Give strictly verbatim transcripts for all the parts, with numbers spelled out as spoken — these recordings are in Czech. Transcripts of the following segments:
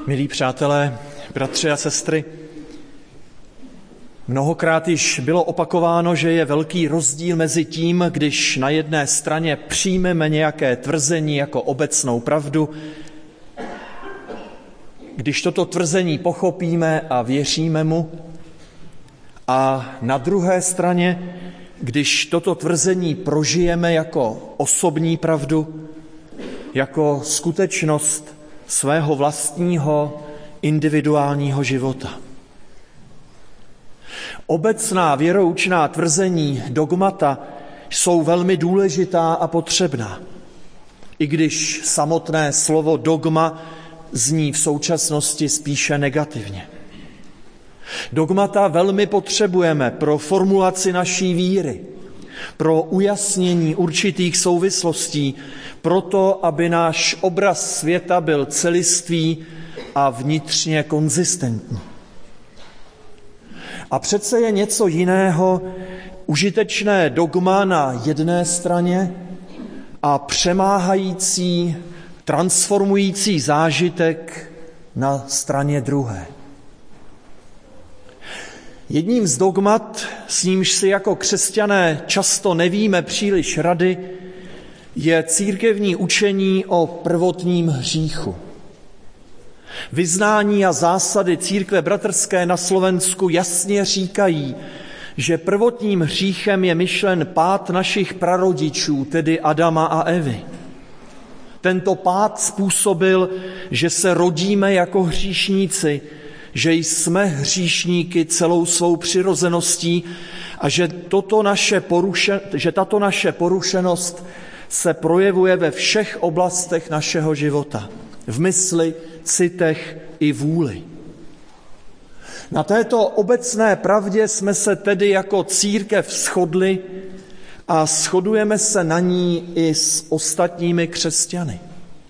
Milí přátelé, bratři a sestry, mnohokrát již bylo opakováno, že je velký rozdíl mezi tím, když na jedné straně přijmeme nějaké tvrzení jako obecnou pravdu, když toto tvrzení pochopíme a věříme mu, a na druhé straně, když toto tvrzení prožijeme jako osobní pravdu, jako skutečnost svého vlastního individuálního života. Obecná věroučná tvrzení, dogmata, jsou velmi důležitá a potřebná, i když samotné slovo dogma zní v současnosti spíše negativně. Dogmata velmi potřebujeme pro formulaci naší víry, pro ujasnění určitých souvislostí, proto, aby náš obraz světa byl celistvý a vnitřně konzistentní. A přece je něco jiného užitečné dogma na jedné straně a přemáhající, transformující zážitek na straně druhé. Jedním z dogmat, s nímž si jako křesťané často nevíme příliš rady, je církevní učení o prvotním hříchu. Vyznání a zásady církve bratrské na Slovensku jasně říkají, že prvotním hříchem je myšlen pád našich prarodičů, tedy Adama a Evy. Tento pád způsobil, že se rodíme jako hříšníci, že jsme hříšníky celou svou přirozeností a že, toto naše poruše, že tato naše porušenost se projevuje ve všech oblastech našeho života. V mysli, citech i vůli. Na této obecné pravdě jsme se tedy jako církev shodli a shodujeme se na ní i s ostatními křesťany.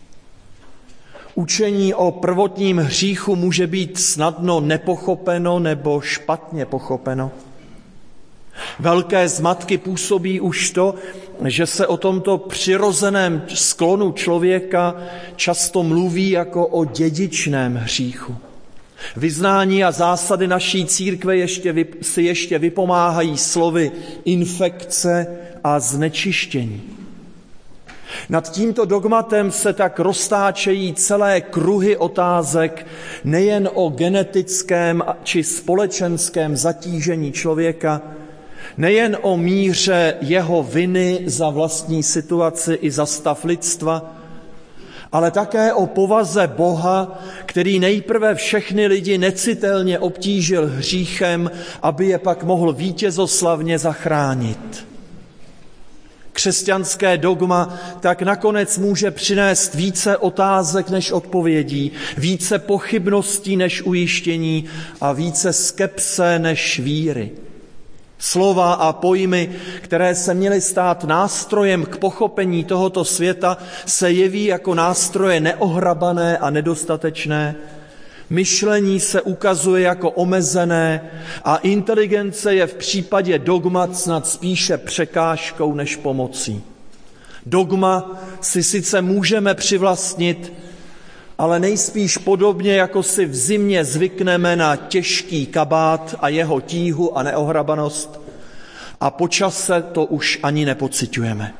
Učení o prvotním hříchu může být snadno nepochopeno nebo špatně pochopeno. Velké zmatky působí už to, že se o tomto přirozeném sklonu člověka často mluví jako o dědičném hříchu. Vyznání a zásady naší církve ještě, si ještě vypomáhají slovy infekce a znečištění. Nad tímto dogmatem se tak roztáčejí celé kruhy otázek nejen o genetickém či společenském zatížení člověka, nejen o míře jeho viny za vlastní situaci i za stav lidstva, ale také o povaze Boha, který nejprve všechny lidi necitelně obtížil hříchem, aby je pak mohl vítězoslavně zachránit. Křesťanské dogma tak nakonec může přinést více otázek než odpovědí, více pochybností než ujištění a více skepse než víry. Slova a pojmy, které se měly stát nástrojem k pochopení tohoto světa, se jeví jako nástroje neohrabané a nedostatečné. Myšlení se ukazuje jako omezené a inteligence je v případě dogmat snad spíše překážkou než pomocí. Dogma si sice můžeme přivlastnit, ale nejspíš podobně, jako si v zimě zvykneme na těžký kabát a jeho tíhu a neohrabanost a po čase to už ani nepociťujeme.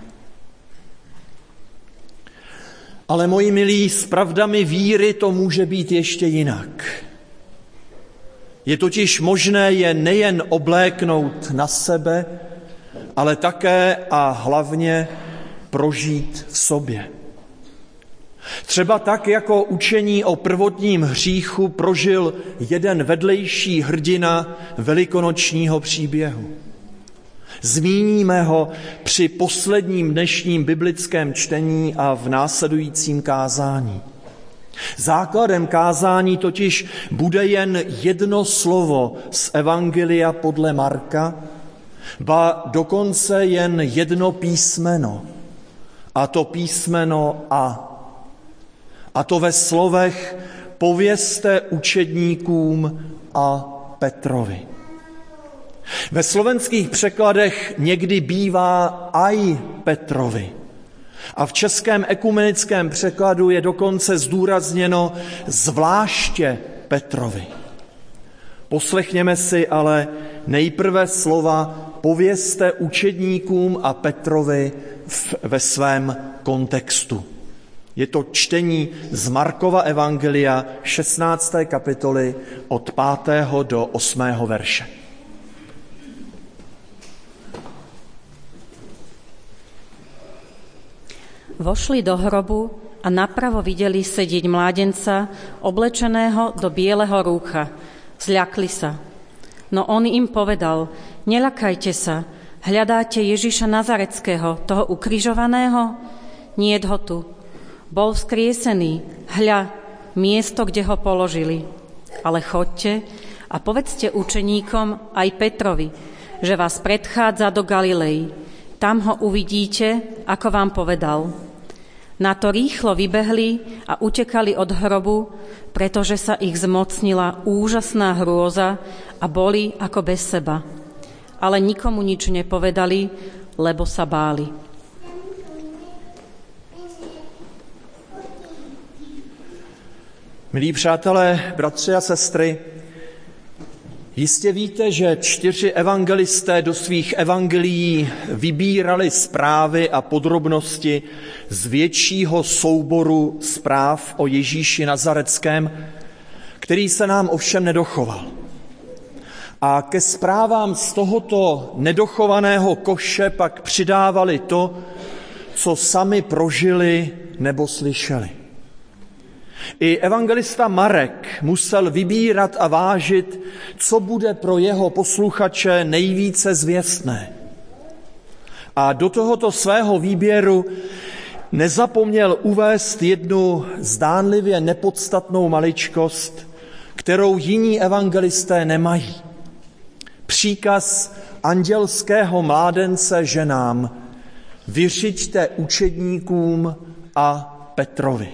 Ale moji milí, s pravdami víry to může být ještě jinak. Je totiž možné je nejen obléknout na sebe, ale také a hlavně prožít v sobě. Třeba tak, jako učení o prvotním hříchu prožil jeden vedlejší hrdina velikonočního příběhu. Zmíníme ho při posledním dnešním biblickém čtení a v následujícím kázání. Základem kázání totiž bude jen jedno slovo z Evangelia podle Marka, ba dokonce jen jedno písmeno, a to písmeno A. A to ve slovech povězte učedníkům a Petrovi. Ve slovenských překladech někdy bývá aj Petrovi, A v českém ekumenickém překladu je dokonce zdůrazněno zvláště Petrovi. Poslechněme si ale nejprve slova povězte učedníkům a Petrovi v, ve svém kontextu. Je to čtení z Markova evangelia šestnácté kapitoly od pátého do osmého verše. Vošli do hrobu a napravo videli sedieť mládenca, oblečeného do bieleho rúcha. Zľakli sa. No on im povedal, neľakajte sa, hľadáte Ježiša Nazareckého, toho ukrižovaného? Niet ho tu. Bol vzkriesený, hľa, miesto, kde ho položili. Ale choďte a povedzte učeníkom aj Petrovi, že vás predchádza do Galilei. Tam ho uvidíte, ako vám povedal. Na to rýchlo vybehli a utekali od hrobu, pretože sa ich zmocnila úžasná hrôza a boli ako bez seba. Ale nikomu nič nepovedali, lebo sa báli. Milí přátelé, bratři a sestry, jistě víte, že čtyři evangelisté do svých evangelií vybírali zprávy a podrobnosti z většího souboru zpráv o Ježíši Nazareckém, který se nám ovšem nedochoval. A ke zprávám z tohoto nedochovaného koše pak přidávali to, co sami prožili nebo slyšeli. I evangelista Marek musel vybírat a vážit, co bude pro jeho posluchače nejvíce zvěstné. A do tohoto svého výběru nezapomněl uvést jednu zdánlivě nepodstatnou maličkost, kterou jiní evangelisté nemají. Příkaz andělského mládence ženám: vyřiďte učedníkům a Petrovi.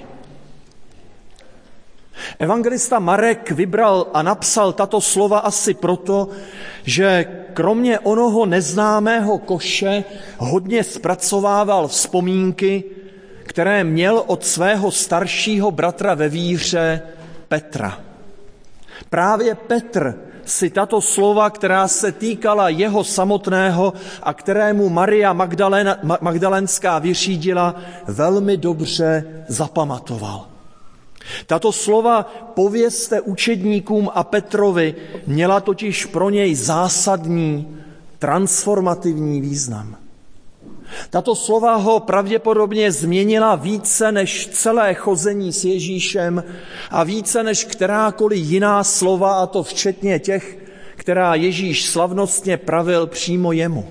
Evangelista Marek vybral a napsal tato slova asi proto, že kromě onoho neznámého koše hodně zpracovával vzpomínky, které měl od svého staršího bratra ve víře Petra. Právě Petr si tato slova, která se týkala jeho samotného a kterému Maria Magdalena, Magdalenská vyřídila, velmi dobře zapamatoval. Tato slova povězte učedníkům a Petrovi měla totiž pro něj zásadní, transformativní význam. Tato slova ho pravděpodobně změnila více než celé chození s Ježíšem a více než kterákoliv jiná slova, a to včetně těch, která Ježíš slavnostně pravil přímo jemu.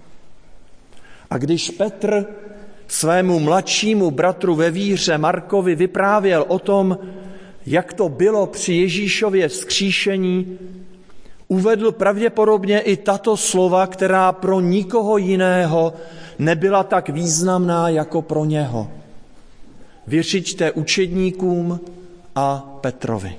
A když Petr svému mladšímu bratru ve víře Markovi vyprávěl o tom, jak to bylo při Ježíšově vzkříšení, uvedl pravděpodobně i tato slova, která pro nikoho jiného nebyla tak významná jako pro něho. Vyřiďte učedníkům a Petrovi.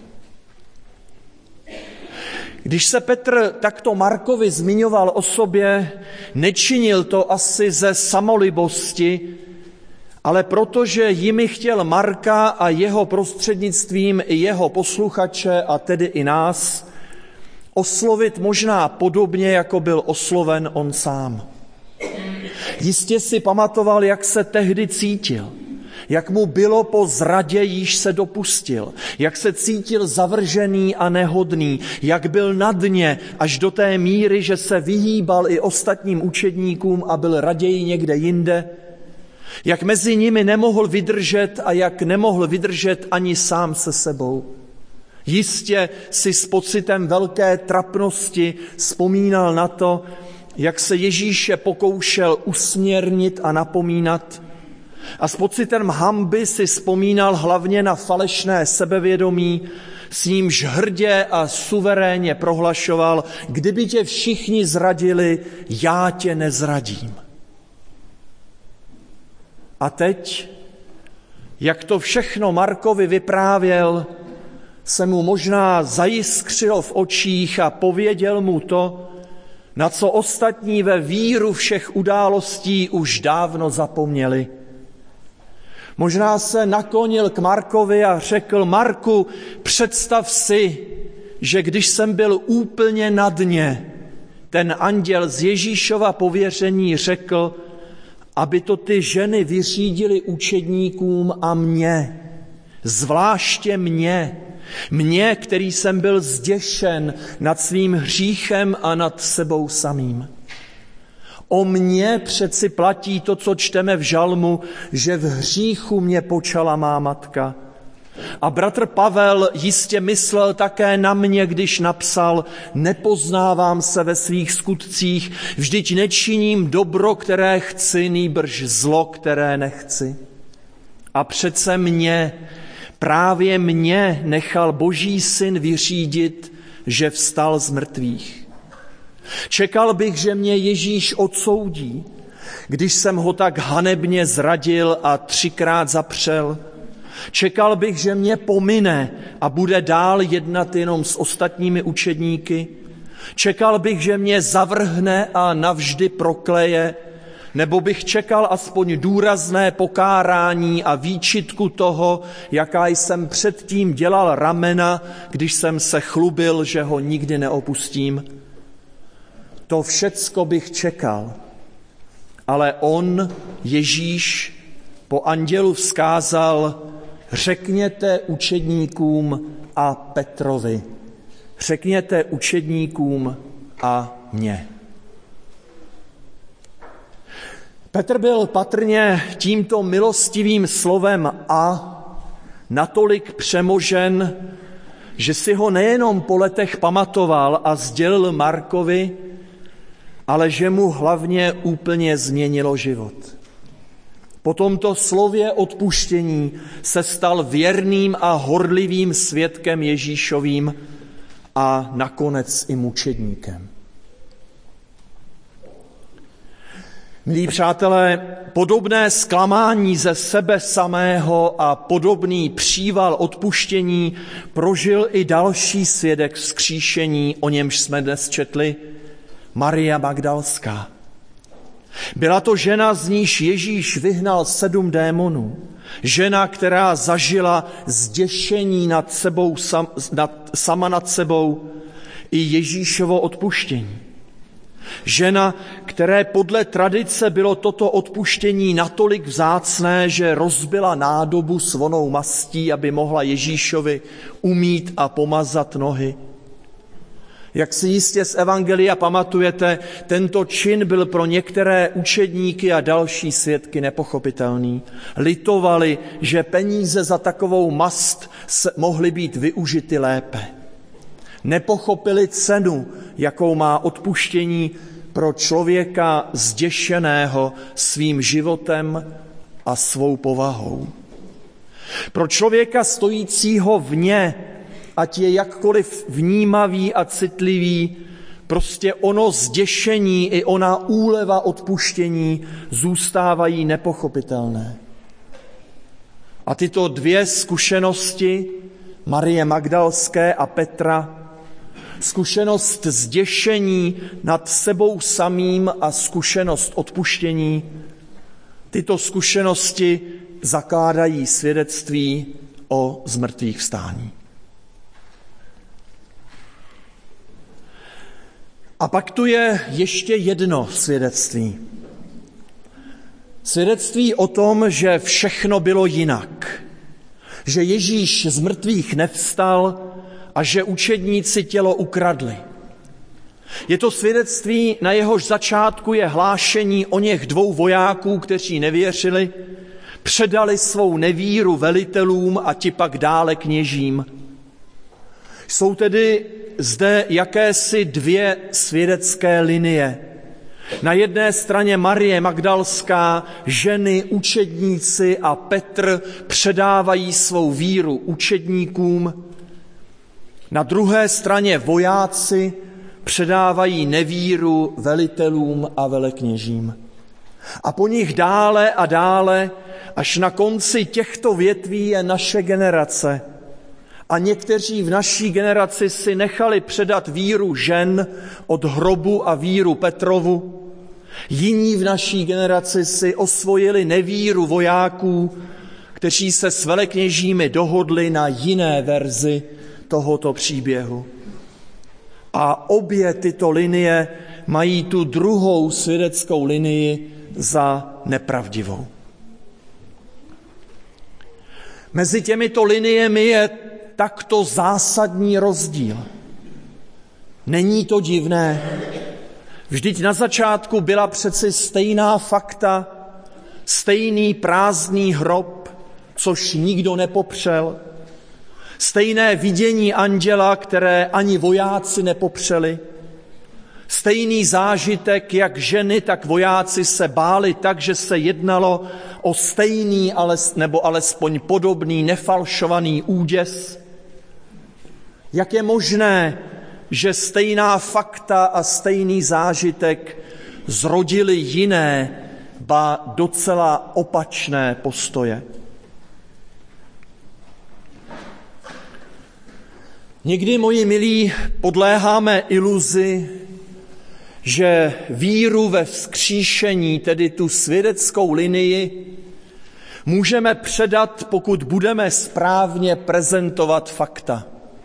Když se Petr takto Markovi zmiňoval o sobě, nečinil to asi ze samolibosti, ale protože jimi chtěl Marka a jeho prostřednictvím i jeho posluchače, a tedy i nás, oslovit možná podobně, jako byl osloven on sám. Jistě si pamatoval, jak se tehdy cítil, jak mu bylo po zradě, jíž se dopustil, jak se cítil zavržený a nehodný, jak byl na dně až do té míry, že se vyhýbal i ostatním učedníkům a byl raději někde jinde, jak mezi nimi nemohl vydržet a jak nemohl vydržet ani sám se sebou. Jistě si s pocitem velké trapnosti vzpomínal na to, jak se Ježíše pokoušel usměrnit a napomínat, a s pocitem hanby si vzpomínal hlavně na falešné sebevědomí, s nímž hrdě a suverénně prohlašoval: kdyby tě všichni zradili, já tě nezradím. A teď, jak to všechno Markovi vyprávěl, se mu možná zajiskřilo v očích a pověděl mu to, na co ostatní ve víru všech událostí už dávno zapomněli. Možná se naklonil k Markovi a řekl: Marku, představ si, že když jsem byl úplně na dně, ten anděl z Ježíšova pověření řekl, aby to ty ženy vyřídily učedníkům a mě, zvláště mě, mě, který jsem byl zděšen nad svým hříchem a nad sebou samým. O mně přeci platí to, co čteme v žalmu, že v hříchu mě počala má matka. A bratr Pavel jistě myslel také na mě, když napsal: nepoznávám se ve svých skutcích, vždyť nečiním dobro, které chci, nýbrž zlo, které nechci. A přece mě, právě mě nechal Boží syn vyřídit, že vstal z mrtvých. Čekal bych, že mě Ježíš odsoudí, když jsem ho tak hanebně zradil a třikrát zapřel. Čekal bych, že mě pomine a bude dál jednat jenom s ostatními učedníky. Čekal bych, že mě zavrhne a navždy prokleje, nebo bych čekal aspoň důrazné pokárání a výčitku toho, jaká jsem předtím dělal ramena, když jsem se chlubil, že ho nikdy neopustím. To všecko bych čekal, ale on, Ježíš, po andělu vzkázal: řekněte učedníkům a Petrovi, řekněte učedníkům a mně. Petr byl patrně tímto milostivým slovem a natolik přemožen, že si ho nejenom po letech pamatoval a sdělil Markovi, ale že mu hlavně úplně změnilo život. Po tomto slově odpuštění se stal věrným a horlivým svědkem Ježíšovým a nakonec i mučedníkem. Milí přátelé, podobné zklamání ze sebe samého a podobný příval odpuštění prožil i další svědek vzkříšení, o němž jsme dnes četli, Maria Magdalská. Byla to žena, z níž Ježíš vyhnal sedm démonů. Žena, která zažila zděšení nad sebou, sam, nad, sama nad sebou i Ježíšovo odpuštění. Žena, které podle tradice bylo toto odpuštění natolik vzácné, že rozbila nádobu s vonou mastí, aby mohla Ježíšovi umýt a pomazat nohy. Jak si jistě z evangelia pamatujete, tento čin byl pro některé učedníky a další svědky nepochopitelný. Litovali, že peníze za takovou mast mohly být využity lépe. Nepochopili cenu, jakou má odpuštění pro člověka zděšeného svým životem a svou povahou. Pro člověka stojícího vně, ať je jakkoliv vnímavý a citlivý, prostě ono zděšení i ona úleva odpuštění zůstávají nepochopitelné. A tyto dvě zkušenosti Marie Magdalské a Petra, zkušenost zděšení nad sebou samým a zkušenost odpuštění, tyto zkušenosti zakládají svědectví o zmrtvých vstání. A pak tu je ještě jedno svědectví. Svědectví o tom, že všechno bylo jinak. Že Ježíš z mrtvých nevstal a že učedníci tělo ukradli. Je to svědectví, na jehož začátku je hlášení o něch dvou vojáků, kteří nevěřili, předali svou nevíru velitelům a ti pak dále kněžím. Jsou tedy zde jakési dvě svědecké linie. Na jedné straně Marie Magdalská, ženy, učedníci a Petr předávají svou víru učedníkům. Na druhé straně vojáci předávají nevíru velitelům a velekněžím. A po nich dále a dále, až na konci těchto větví je naše generace. A někteří v naší generaci si nechali předat víru žen od hrobu a víru Petrovu. Jiní v naší generaci si osvojili nevíru vojáků, kteří se s velekněžími dohodli na jiné verzi tohoto příběhu. A obě tyto linie mají tu druhou svědeckou linii za nepravdivou. Mezi těmito liniemi je takto zásadní rozdíl. Není to divné? Vždyť na začátku byla přeci stejná fakta, stejný prázdný hrob, což nikdo nepopřel, stejné vidění anděla, které ani vojáci nepopřeli, stejný zážitek, jak ženy, tak vojáci se báli tak, že se jednalo o stejný nebo alespoň podobný nefalšovaný úděs. Jak je možné, že stejná fakta a stejný zážitek zrodili jiné, ba docela opačné postoje? Někdy, moji milí, podléháme iluzi, že víru ve vzkříšení, tedy tu svědeckou linii, můžeme předat, pokud budeme správně prezentovat fakta.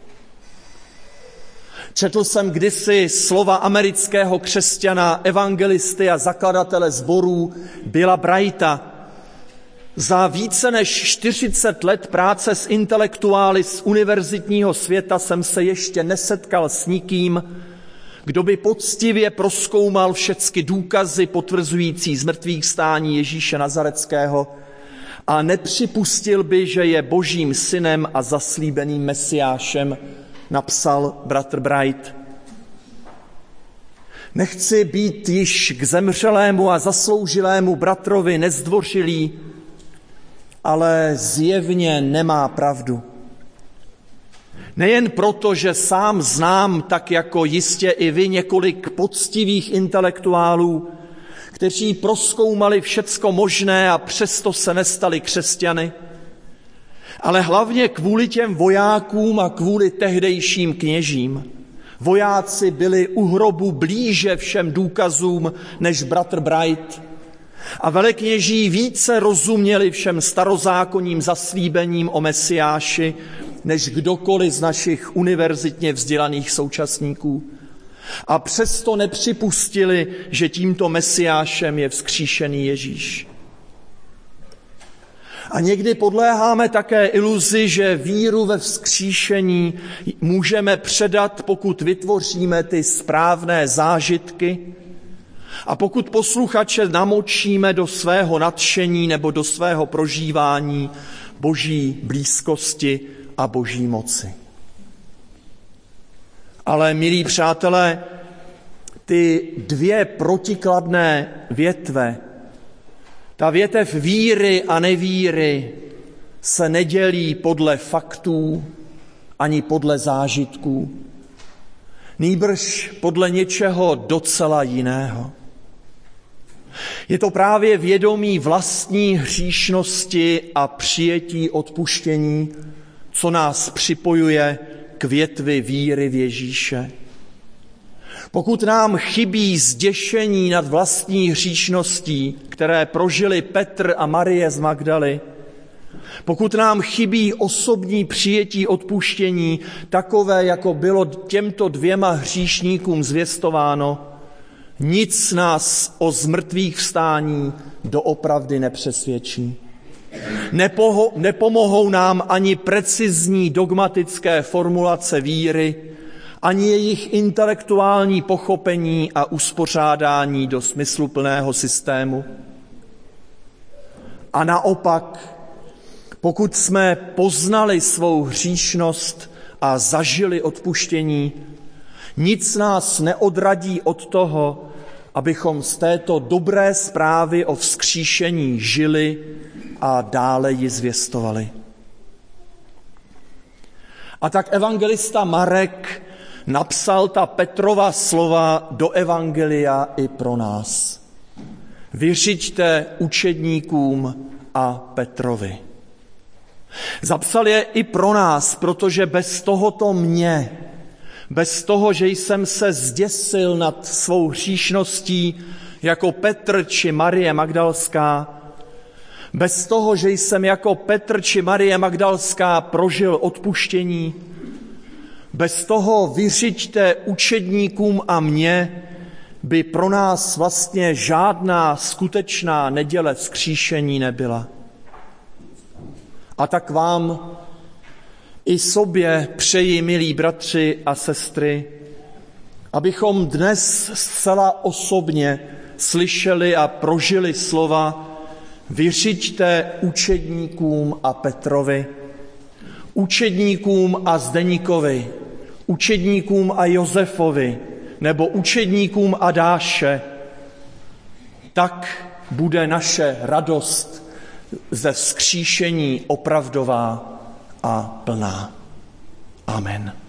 Četl jsem kdysi slova amerického křesťana, evangelisty a zakladatele sborů Billa Brighta. Za více než čtyřicet let práce s intelektuály z univerzitního světa jsem se ještě nesetkal s nikým, kdo by poctivě prozkoumal všechny důkazy potvrzující zmrtvých stání Ježíše Nazareckého a nepřipustil by, že je Božím synem a zaslíbeným Mesiášem, napsal bratr Bright. Nechci být již k zemřelému a zasloužilému bratrovi nezdvořilý, ale zjevně nemá pravdu. Nejen proto, že sám znám, tak jako jistě i vy, několik poctivých intelektuálů, kteří prozkoumali všecko možné a přesto se nestali křesťany, ale hlavně kvůli těm vojákům a kvůli tehdejším kněžím. Vojáci byli u hrobu blíže všem důkazům než bratr Bright a velekněží více rozuměli všem starozákonním zaslíbením o Mesiáši než kdokoliv z našich univerzitně vzdělaných současníků. A přesto nepřipustili, že tímto Mesiášem je vzkříšený Ježíš. A někdy podléháme také iluzi, že víru ve vzkříšení můžeme předat, pokud vytvoříme ty správné zážitky a pokud posluchače namočíme do svého nadšení nebo do svého prožívání Boží blízkosti a Boží moci. Ale, milí přátelé, ty dvě protikladné větve, ta větev víry a nevíry se nedělí podle faktů ani podle zážitků, nýbrž podle něčeho docela jiného. Je to právě vědomí vlastní hříšnosti a přijetí odpuštění, co nás připojuje k větvi víry v Ježíše. Pokud nám chybí zděšení nad vlastní hříšností, které prožili Petr a Marie z Magdaly, pokud nám chybí osobní přijetí odpuštění, takové, jako bylo těmto dvěma hříšníkům zvěstováno, nic nás o zmrtvých vstání doopravdy nepřesvědčí. Nepoho- nepomohou nám ani precizní dogmatické formulace víry, ani jejich intelektuální pochopení a uspořádání do smysluplného systému. A naopak, pokud jsme poznali svou hříšnost a zažili odpuštění, nic nás neodradí od toho, abychom z této dobré zprávy o vzkříšení žili a dále ji zvěstovali. A tak evangelista Marek napsal ta Petrova slova do evangelia i pro nás. Vyřiďte učedníkům a Petrovi. Zapsal je i pro nás, protože bez tohoto mě, bez toho, že jsem se zděsil nad svou hříšností jako Petr či Marie Magdalská, bez toho, že jsem jako Petr či Marie Magdalská prožil odpuštění, bez toho vyřiďte učedníkům a mně, by pro nás vlastně žádná skutečná neděle vzkříšení nebyla. A tak vám i sobě přeji, milí bratři a sestry, abychom dnes zcela osobně slyšeli a prožili slova vyřiďte učedníkům a Petrovi, učedníkům a Zdeníkovi, učedníkům a Josefovi, nebo učedníkům Adáše. Tak bude naše radost ze vzkříšení opravdová a plná. Amen.